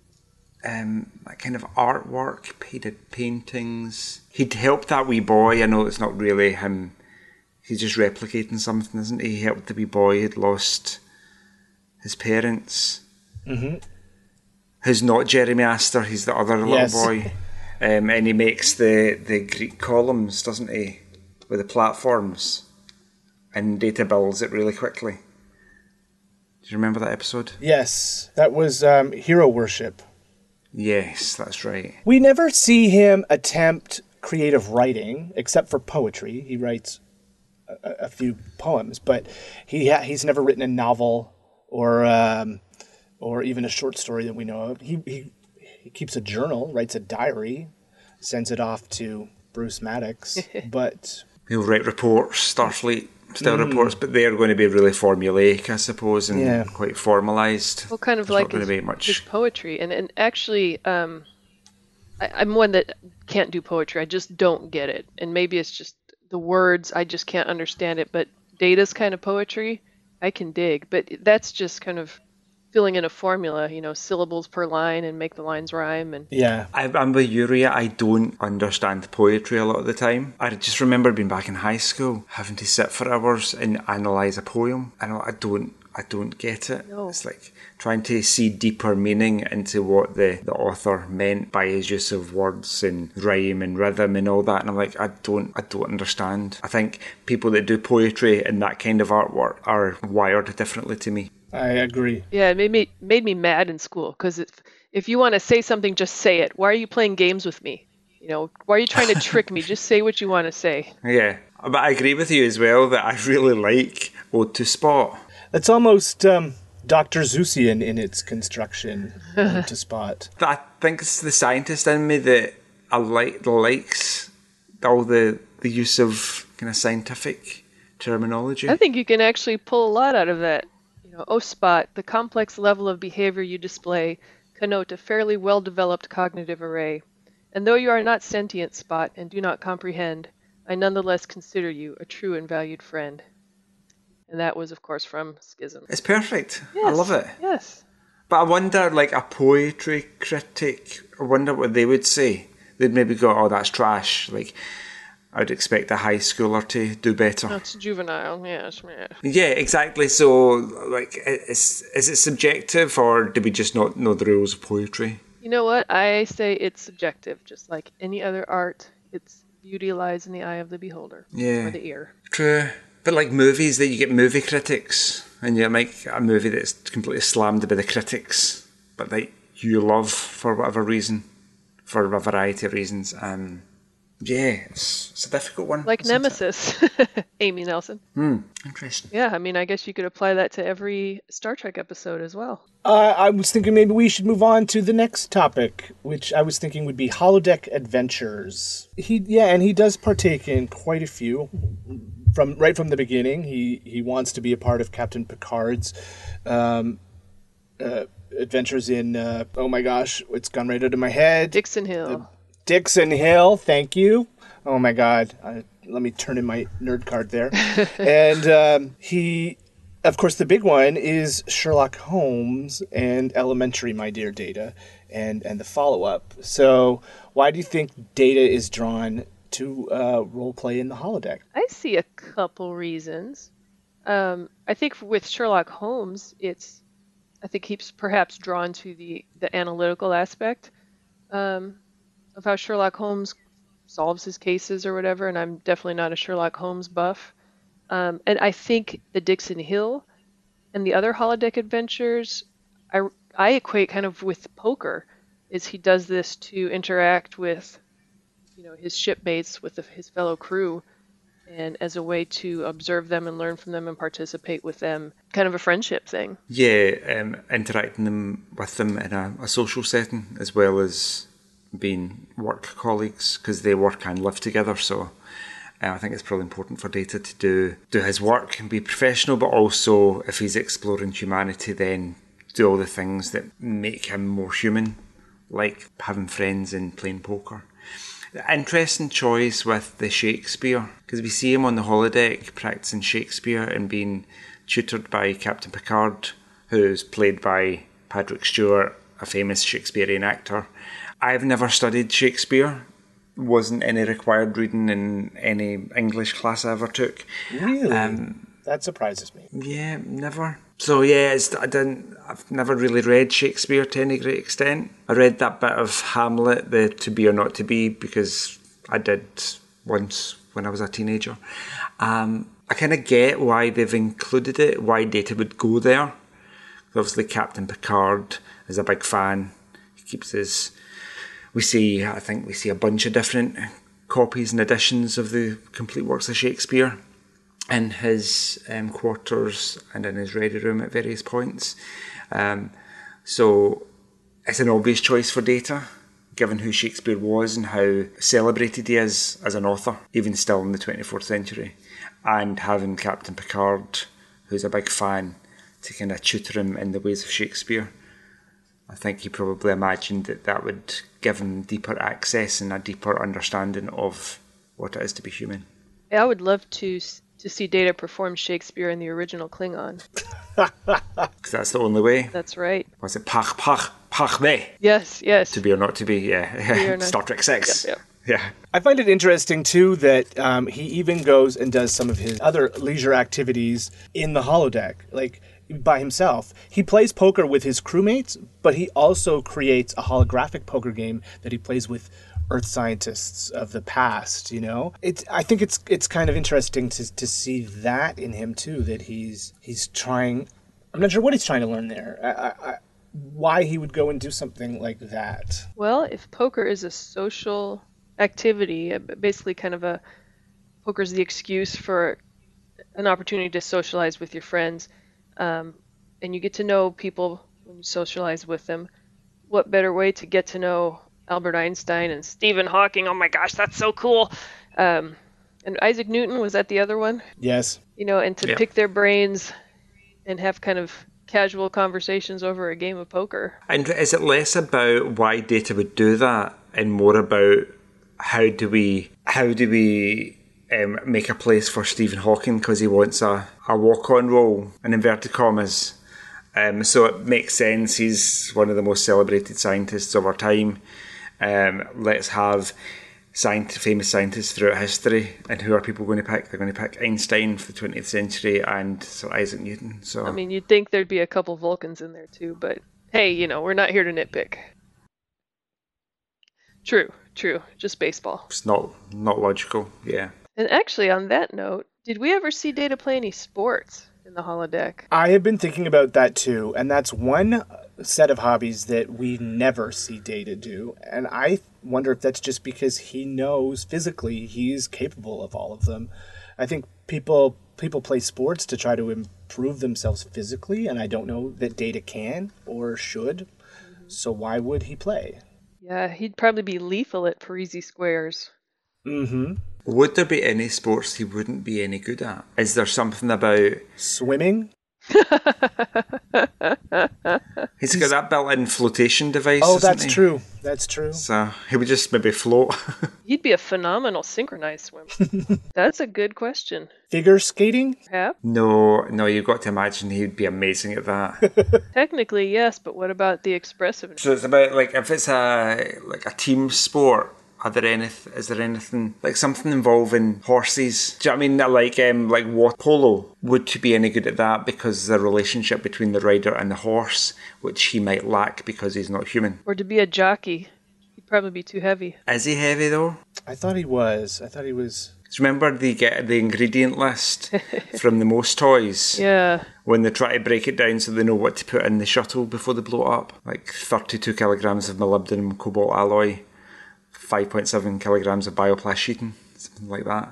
Um, that kind of artwork, he did paintings. He'd helped that wee boy. I know it's not really him. He's just replicating something, isn't he? He helped the wee boy who'd lost his parents. Mm-hmm. Who's not Jeremy Astor, he's the other Yes. little boy. Um, and he makes the, the Greek columns, doesn't he? With the platforms. And Data builds it really quickly. Do you remember that episode? Yes, that was um, hero worship. Yes, that's right. We never see him attempt creative writing, except for poetry. He writes a, a few poems, but he ha- he's never written a novel or um, or even a short story that we know of. He, he he keeps a journal, writes a diary, sends it off to Bruce Maddox, but... He'll write reports, Starfleet style mm. reports, but they're going to be really formulaic, I suppose, and yeah. quite formalised. Well, kind of There's like not going his, to be much... his poetry. And, and actually, um, I, I'm one that can't do poetry. I just don't get it. And maybe it's just the words, I just can't understand it. But Data's kind of poetry, I can dig. But that's just kind of filling in a formula, you know, syllables per line and make the lines rhyme. And Yeah. I, I'm with Yuria. I don't understand poetry a lot of the time. I just remember being back in high school, having to sit for hours and analyse a poem. And I don't, I don't get it. No. It's like trying to see deeper meaning into what the, the author meant by his use of words and rhyme and rhythm and all that. And I'm like, I don't, I don't understand. I think people that do poetry and that kind of artwork are wired differently to me. I agree. yeah, it made me made me mad in school because if if you want to say something, just say it. Why are you playing games with me? You know, why are you trying to trick me? Just say what you want to say. Yeah, but I agree with you as well that I really like Ode to Spot. It's almost um, Doctor Zeusian in its construction to Spot. I think it's the scientist in me that I like likes all the the use of kind of scientific terminology. I think you can actually pull a lot out of that. You know, O Spot, the complex level of behavior you display connote a fairly well-developed cognitive array. And though you are not sentient, Spot, and do not comprehend, I nonetheless consider you a true and valued friend. And that was, of course, from Schism. It's perfect. I Yes, love it. Yes. But I wonder, like a poetry critic, I wonder what they would say. They'd maybe go, "Oh, that's trash." Like, I'd expect a high schooler to do better. That's juvenile, yes, yes. Yeah, exactly. So, like, is is it subjective, or do we just not know the rules of poetry? You know what? I say it's subjective, just like any other art. Its beauty lies in the eye of the beholder. Yeah. Or the ear. True. But like movies, that you get movie critics, and you make a movie that's completely slammed by the critics, but that you love for whatever reason, for a variety of reasons. Um, yeah, it's, it's a difficult one. Like isn't Nemesis, Amy Nelson. it? Hmm, interesting. Yeah, I mean, I guess you could apply that to every Star Trek episode as well. Uh, I was thinking maybe we should move on to the next topic, which I was thinking would be holodeck adventures. He, yeah, and he does partake in quite a few. From right from the beginning, he, he wants to be a part of Captain Picard's um, uh, adventures in. Uh, oh my gosh, it's gone right out of my head. Dixon Hill. The Dixon Hill, thank you. Oh my God, I, let me turn in my nerd card there. And um, he. Of course, the big one is Sherlock Holmes and Elementary, My Dear Data, and, and the follow-up. So why do you think Data is drawn to uh, role play in the holodeck? I see a couple reasons. Um, I think with Sherlock Holmes, it's I think he's perhaps drawn to the, the analytical aspect um, of how Sherlock Holmes solves his cases or whatever, and I'm definitely not a Sherlock Holmes buff. Um, and I think the Dixon Hill and the other holodeck adventures, I, I equate kind of with poker, is he does this to interact with, you know, his shipmates, with the, his fellow crew, and as a way to observe them and learn from them and participate with them, kind of a friendship thing. Yeah, um, interacting them with them in a, a social setting as well as being work colleagues, because they work and live together. So uh, I think it's probably important for Data to do do his work and be professional, but also if he's exploring humanity, then do all the things that make him more human, like having friends and playing poker. The interesting choice with the Shakespeare, because we see him on the holodeck practicing Shakespeare and being tutored by Captain Picard, who's played by Patrick Stewart, a famous Shakespearean actor. I've never studied Shakespeare. Wasn't any required reading in any English class I ever took. Really? Um, that surprises me. Yeah, never. So yeah, it's, I didn't. I've never really read Shakespeare to any great extent. I read that bit of Hamlet, the To Be or Not to Be, because I did once when I was a teenager. Um, I kind of get why they've included it, why Data would go there. Obviously, Captain Picard is a big fan. He keeps his. We see, I think we see a bunch of different copies and editions of the complete works of Shakespeare in his um, quarters and in his ready room at various points. Um, so it's an obvious choice for Data, given who Shakespeare was and how celebrated he is as an author, even still in the twenty-fourth century. And having Captain Picard, who's a big fan, to kind of tutor him in the ways of Shakespeare. I think he probably imagined that that would give him deeper access and a deeper understanding of what it is to be human. I would love to to see Data perform Shakespeare in the original Klingon. Because that's the only way. That's right. Was it pach, pach, pach me? Yes, yes. To be or not to be, yeah. Star Trek six. Yep, yep. Yeah. I find it interesting, too, that um, he even goes and does some of his other leisure activities in the holodeck, like by himself. He plays poker with his crewmates, but he also creates a holographic poker game that he plays with Earth scientists of the past, you know? It's, I think it's it's kind of interesting to to see that in him, too, that he's he's trying... I'm not sure what he's trying to learn there. I, I, why he would go and do something like that. Well, if poker is a social activity, basically kind of a... Poker is the excuse for an opportunity to socialize with your friends, um, and you get to know people when you socialize with them. What better way to get to know Albert Einstein and Stephen Hawking? Oh my gosh, that's so cool. Um, and Isaac Newton, was that the other one? Yes. You know, and to Yeah. pick their brains and have kind of casual conversations over a game of poker. And is it less about why Data would do that and more about how do we how do we um, make a place for Stephen Hawking because he wants a, a walk-on role, in inverted commas. Um, so it makes sense. He's one of the most celebrated scientists of our time. Um, let's have scient- famous scientists throughout history. And who are people going to pick? They're going to pick Einstein for the twentieth century and Sir Isaac Newton. So I mean, you'd think there'd be a couple Vulcans in there too, but hey, you know, we're not here to nitpick. True, true. Just baseball. it's not not logical. Yeah. And actually, on that note, did we ever see Data play any sports in the holodeck? I have been thinking about that too, and that's one set of hobbies that we never see Data do. And I wonder if that's just because he knows physically he's capable of all of them. I think people people play sports to try to improve themselves physically, and I don't know that Data can or should. Mm-hmm. So why would he play? Yeah, he'd probably be lethal at Parisi Squares. Mm-hmm. Would there be any sports he wouldn't be any good at? Is there something about... Swimming? He's got that built-in flotation device, Oh, isn't that's he? true. That's true. So he would just maybe float. He'd be a phenomenal synchronized swimmer. That's a good question. Figure skating? Yeah, no, no, you've got to imagine he'd be amazing at that. technically yes, but what about the expressiveness? So it's about, like, if it's a like a team sport, are there anything, is there anything, like something involving horses? Do you know what I mean? Like, um, like water polo. Would he be any good at that because the relationship between the rider and the horse, which he might lack because he's not human? Or to be a jockey. He'd probably be too heavy. Is he heavy though? I thought he was. I thought he was... Do you remember they get the ingredient list from the Most Toys? Yeah. When they try to break it down so they know what to put in the shuttle before they blow it up. Like thirty-two kilograms of molybdenum cobalt alloy, five point seven kilograms of bioplast sheeting, something like that.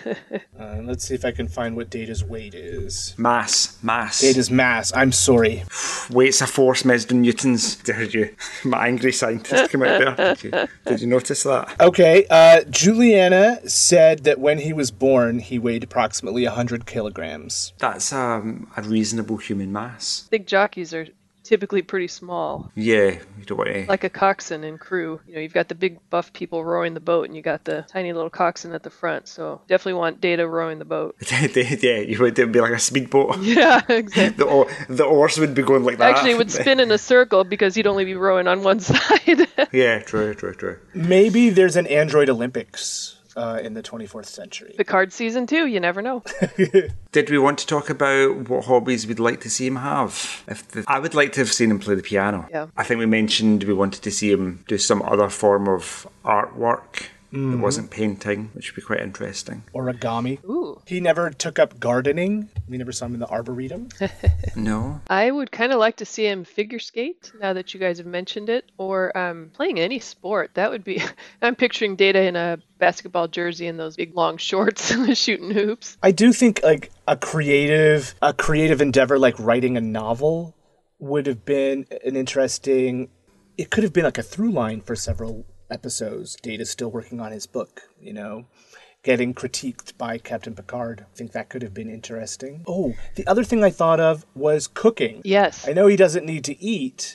Uh, let's see if I can find what Data's weight is. Mass, mass. Data's mass. I'm sorry. Weight's a force measured in newtons. Did you? My angry scientist come out there. Did you, did you notice that? Okay, uh, Juliana said that when he was born, he weighed approximately one hundred kilograms. That's um, a reasonable human mass. Big jockeys are typically pretty small. Yeah, you don't want to... Like a coxswain in crew. You know, you've got the big buff people rowing the boat and you got the tiny little coxswain at the front. So definitely want Data rowing the boat. yeah, you would, it would be like a speedboat. Yeah, exactly. The, oar, the oars would be going like that. Actually, it would spin in a circle because he'd only be rowing on one side. Yeah, true, true, true. Maybe there's an Android Olympics uh, in the twenty-fourth century. Picard season two, you never know. Did we want to talk about what hobbies we'd like to see him have? If the, I would like to have seen him play the piano. Yeah. I think we mentioned we wanted to see him do some other form of artwork mm-hmm. that wasn't painting, which would be quite interesting. Origami. Ooh. He never took up gardening. We never saw him in the Arboretum. No. I would kind of like to see him figure skate, now that you guys have mentioned it, or um, playing any sport. That would be... I'm picturing Data in a basketball jersey and those big long shorts shooting hoops. I do think like a creative, a creative endeavor like writing a novel would have been an interesting... It could have been like a through line for several episodes. Data's still working on his book, you know, getting critiqued by Captain Picard. I think that could have been interesting. Oh, the other thing I thought of was cooking. Yes. I know he doesn't need to eat,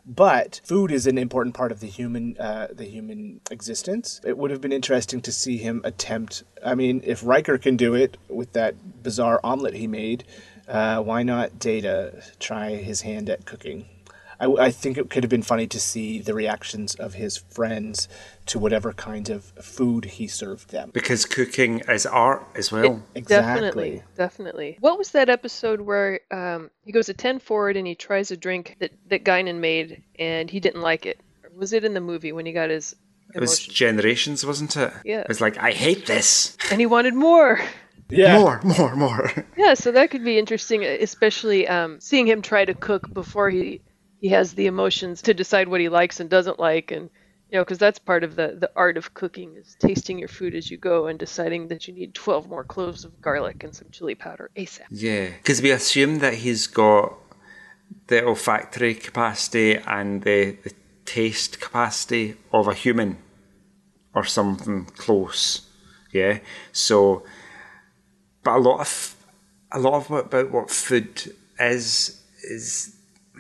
But food is an important part of the human uh, the human existence. It would have been interesting to see him attempt. I mean, if Riker can do it with that bizarre omelet he made, uh, why not Data try his hand at cooking? I, I think it could have been funny to see the reactions of his friends to whatever kind of food he served them. Because cooking is art as well. It, exactly. Definitely, definitely. What was that episode where um, he goes a ten forward and he tries a drink that, that Guinan made and he didn't like it? Or was it in the movie when he got his It was emotions? Generations, wasn't it? Yeah. It was like, I hate this. And he wanted more. Yeah. More, more, more. Yeah, so that could be interesting, especially um, seeing him try to cook before he, he has the emotions to decide what he likes and doesn't like. And, you know, because that's part of the, the art of cooking is tasting your food as you go and deciding that you need twelve more cloves of garlic and some chili powder ASAP. Yeah, because we assume that he's got the olfactory capacity and the, the taste capacity of a human or something close. Yeah, so, but a lot of a lot of what, about what food is is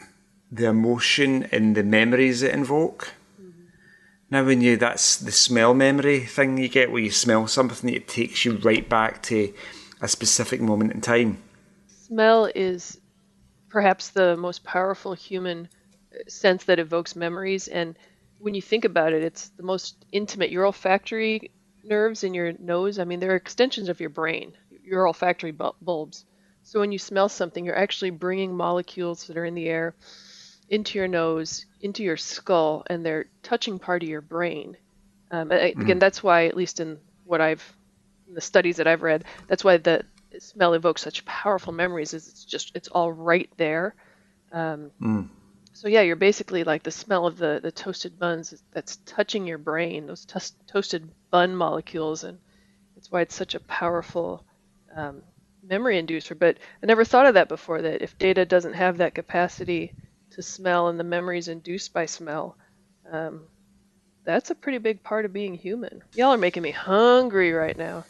the emotion and the memories it invoke. Mm-hmm. Now, when you that's the smell memory thing you get, where you smell something, it takes you right back to a specific moment in time. Smell is perhaps the most powerful human sense that evokes memories, and when you think about it, it's the most intimate. Your olfactory nerves in your nose, I mean, they're extensions of your brain, your olfactory bulbs. So when you smell something, you're actually bringing molecules that are in the air into your nose, into your skull, and they're touching part of your brain. Um, mm. Again, that's why, at least in what I've, in the studies that I've read, that's why the smell evokes such powerful memories. Is it's just it's all right there. Um, mm. So yeah, you're basically like the smell of the the toasted buns that's touching your brain, those t- toasted bun molecules, and that's why it's such a powerful um, memory inducer. But I never thought of that before. That if Data doesn't have that capacity to smell and the memories induced by smell, um, that's a pretty big part of being human. Y'all are making me hungry right now.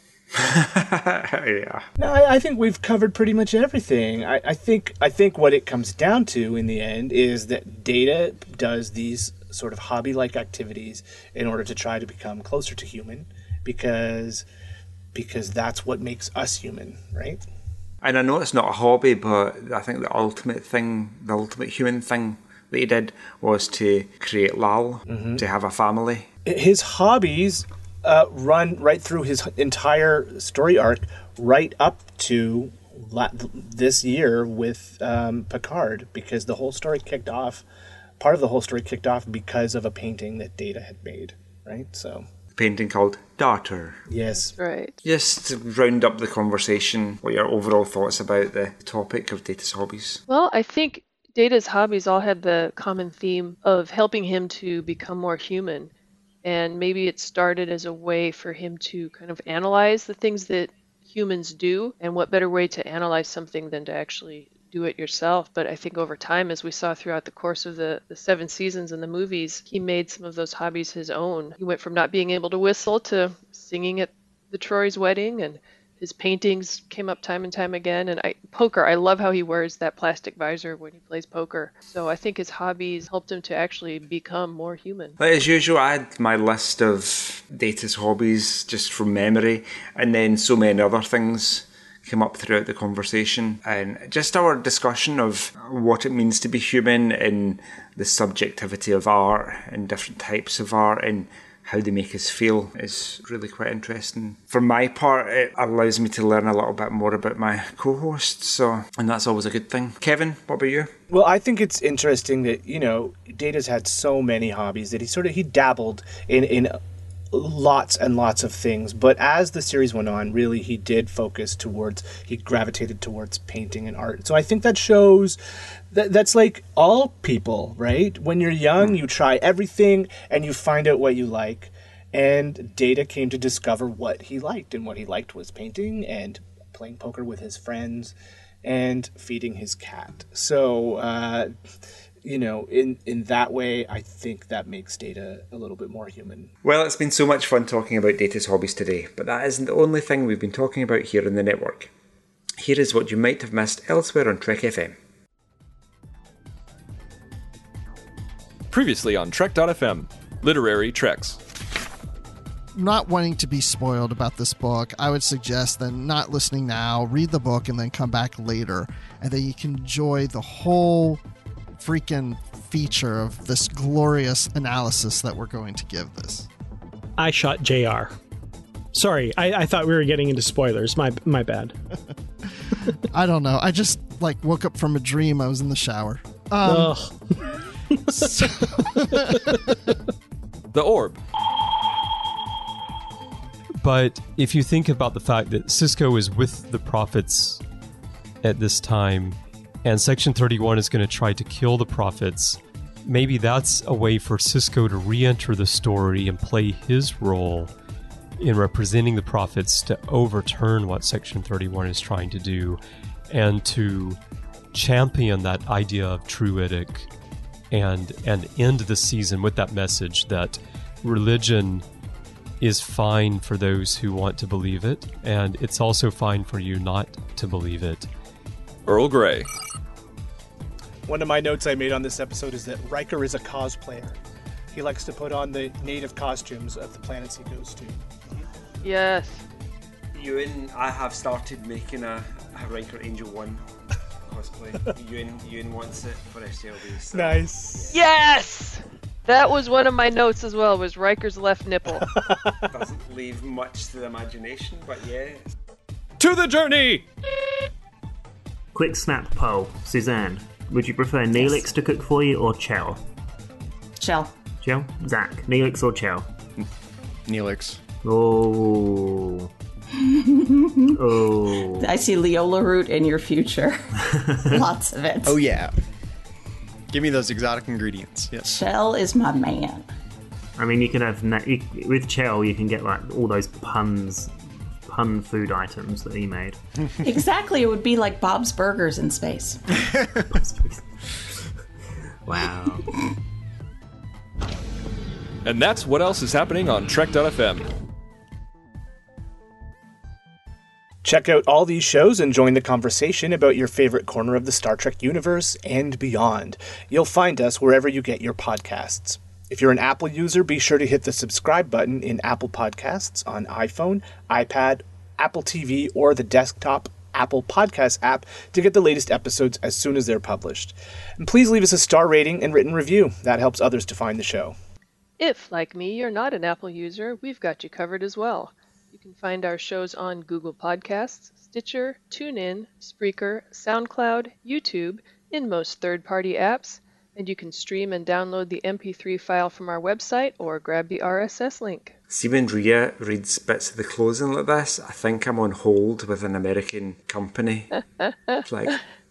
Yeah. No, I, I think we've covered pretty much everything. I, I think I think what it comes down to in the end is that Data does these sort of hobby-like activities in order to try to become closer to human, because because that's what makes us human, right? And I know it's not a hobby, but I think the ultimate thing, the ultimate human thing that he did was to create Lal, mm-hmm. to have a family. His hobbies uh, run right through his entire story arc, right up to la- this year with um, Picard, because the whole story kicked off, part of the whole story kicked off because of a painting that Data had made, right? So... painting called Darter. Yes. Right. Just to round up the conversation, what are your overall thoughts about the topic of Data's hobbies? Well, I think Data's hobbies all had the common theme of helping him to become more human. And maybe it started as a way for him to kind of analyze the things that humans do. And what better way to analyze something than to actually do it yourself. But I think over time, as we saw throughout the course of the, the seven seasons in the movies, he made some of those hobbies his own. He went from not being able to whistle to singing at the Troy's wedding, and his paintings came up time and time again. And I, poker, I love how he wears that plastic visor when he plays poker. So I think his hobbies helped him to actually become more human. As usual, I had my list of Data's hobbies just from memory, and then so many other things came up throughout the conversation, and just our discussion of what it means to be human and the subjectivity of art and different types of art and how they make us feel is really quite interesting. For my part, it allows me to learn a little bit more about my co-host, so, and that's always a good thing. Kevin, what about you? Well, I think it's interesting that, you know, Data's had so many hobbies that he sort of, he dabbled in, in lots and lots of things, but as the series went on, really he did focus towards, he gravitated towards painting and art. So I think that shows that that's like all people, right? When you're young, you try everything and you find out what you like. And Data came to discover what he liked, and what he liked was painting and playing poker with his friends and feeding his cat. So, uh, you know, in, in that way, I think that makes Data a little bit more human. Well, it's been so much fun talking about Data's hobbies today, but that isn't the only thing we've been talking about here in the network. Here is what you might have missed elsewhere on Trek F M. Previously on Trek dot f m, Literary Treks. Not wanting to be spoiled about this book, I would suggest then not listening now, read the book, and then come back later. And then you can enjoy the whole freaking feature of this glorious analysis that we're going to give this. I shot J R. Sorry, I, I thought we were getting into spoilers. My my bad. I don't know. I just like woke up from a dream. I was in the shower. Um, so The Orb. But if you think about the fact that Sisko is with the Prophets at this time, and Section thirty-one is going to try to kill the Prophets, maybe that's a way for Sisko to re-enter the story and play his role in representing the Prophets to overturn what Section thirty-one is trying to do, and to champion that idea of Druidic, and and end the season with that message that religion is fine for those who want to believe it, and it's also fine for you not to believe it. Earl Grey. One of my notes I made on this episode is that Riker is a cosplayer. He likes to put on the native costumes of the planets he goes to. Yes. Ewan, I have started making a, a Riker Angel one cosplay. Ewan, Ewan wants it for S T L V. So, nice. Yeah. Yes! That was one of my notes as well, was Riker's left nipple. Doesn't leave much to the imagination, but yeah. To the journey! Quick snap poll. Suzanne, would you prefer Neelix to cook for you or Chell? Chell. Chell? Zach, Neelix or Chell? Neelix. Oh. Oh. I see Leola root in your future. Lots of it. Oh, yeah. Give me those exotic ingredients. Yes. Chell is my man. I mean, you can have na- you, with Chell, you can get like all those puns, pun food items that he made. Exactly, it would be like Bob's Burgers in space. Wow. And that's what else is happening on Trek dot f m. Check out all these shows and join the conversation about your favorite corner of the Star Trek universe and beyond. You'll find us wherever you get your podcasts. If you're an Apple user, be sure to hit the subscribe button in Apple Podcasts on iPhone, iPad, Apple T V, or the desktop Apple Podcast app to get the latest episodes as soon as they're published. And please leave us a star rating and written review. That helps others to find the show. If, like me, you're not an Apple user, we've got you covered as well. You can find our shows on Google Podcasts, Stitcher, TuneIn, Spreaker, SoundCloud, YouTube, in most third-party apps, and you can stream and download the M P three file from our website or grab the R S S link. See, when Rhea reads bits of the closing like this, I think I'm on hold with an American company. It's like,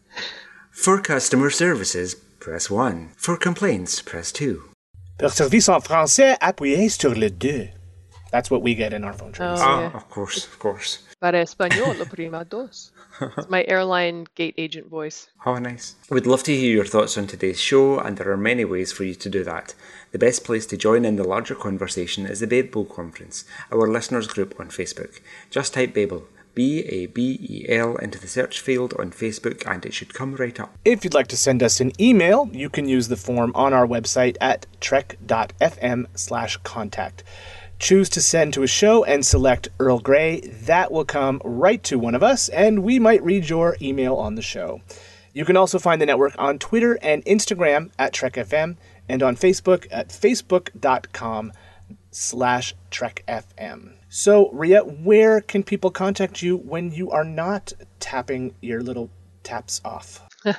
for customer services, press one. For complaints, press two. Pour service en français, appuyez sur le deux. That's what we get in our phone trains. Oh, Ah, yeah. of course, of course. Para español, lo prima dos. It's my airline gate agent voice. Oh, nice. We'd love to hear your thoughts on today's show, and there are many ways for you to do that. The best place to join in the larger conversation is the Babel Conference, our listeners group on Facebook. Just type Babel, B A B E L, into the search field on Facebook, and it should come right up. If you'd like to send us an email, you can use the form on our website at trek dot f m slash contact. Choose to send to a show and select Earl Grey. That will come right to one of us, and we might read your email on the show. You can also find the network on Twitter and Instagram at Trek F M, and on Facebook at facebook.com slash Trek FM. So, Rhea, where can people contact you when you are not tapping your little taps off?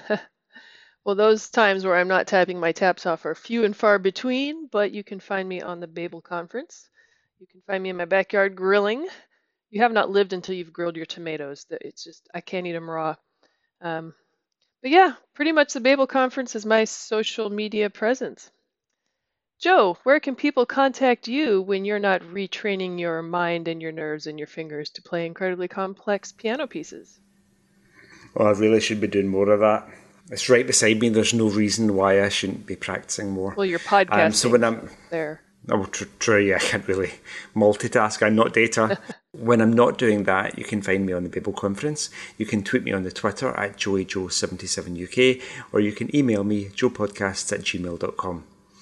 Well, those times where I'm not tapping my taps off are few and far between, but you can find me on the Babel Conference. You can find me in my backyard grilling. You have not lived until you've grilled your tomatoes. It's just, I can't eat them raw. Um, but yeah, pretty much the Babel Conference is my social media presence. Joe, where can people contact you when you're not retraining your mind and your nerves and your fingers to play incredibly complex piano pieces? Well, I really should be doing more of that. It's right beside me. There's no reason why I shouldn't be practicing more. Well, you're podcasting Um, so when I'm there. Oh, true, true, yeah, I can't really multitask. I'm not data. When I'm not doing that, you can find me on the Babel Conference. You can tweet me on the Twitter at joey joe seventy-seven U K, or you can email me joepodcasts at gmail dot com.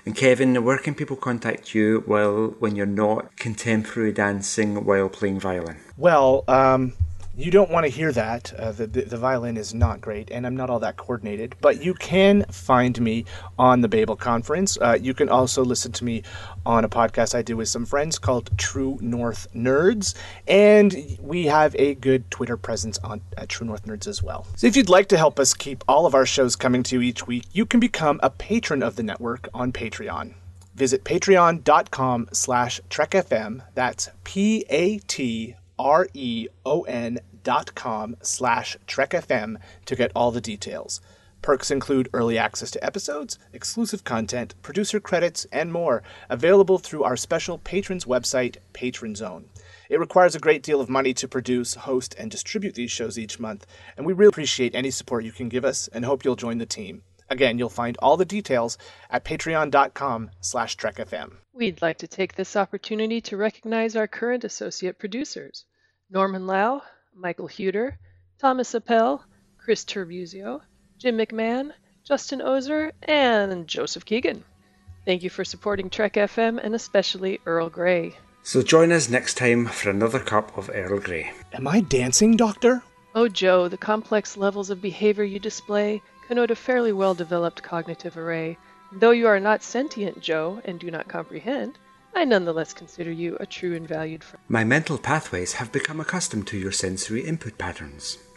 And Kevin, where can people contact you while when you're not contemporary dancing while playing violin? Well, um, you don't want to hear that. Uh, the, the the violin is not great, and I'm not all that coordinated. But you can find me on the Babel Conference. Uh, you can also listen to me on a podcast I do with some friends called True North Nerds, and we have a good Twitter presence on at True North Nerds as well. So if you'd like to help us keep all of our shows coming to you each week, you can become a patron of the network on Patreon. Visit patreon.com slash trekfm. That's P-A-T R-E-O-N dot com slash trekfm to get all the details. Perks include early access to episodes, exclusive content, producer credits, and more, available through our special patrons website, Patron Zone. It requires a great deal of money to produce, host, and distribute these shows each month, and we really appreciate any support you can give us and hope you'll join the team. Again, you'll find all the details at patreon.com slash trekfm. We'd like to take this opportunity to recognize our current associate producers, Norman Lau, Michael Huter, Thomas Appel, Chris Turbuzio, Jim McMahon, Justin Ozer, and Joseph Keegan. Thank you for supporting Trek F M and especially Earl Grey. So join us next time for another cup of Earl Grey. Am I dancing, Doctor? Oh, Joe, the complex levels of behavior you display connote a fairly well-developed cognitive array. Though you are not sentient, Joe, and do not comprehend, I nonetheless consider you a true and valued friend. My mental pathways have become accustomed to your sensory input patterns.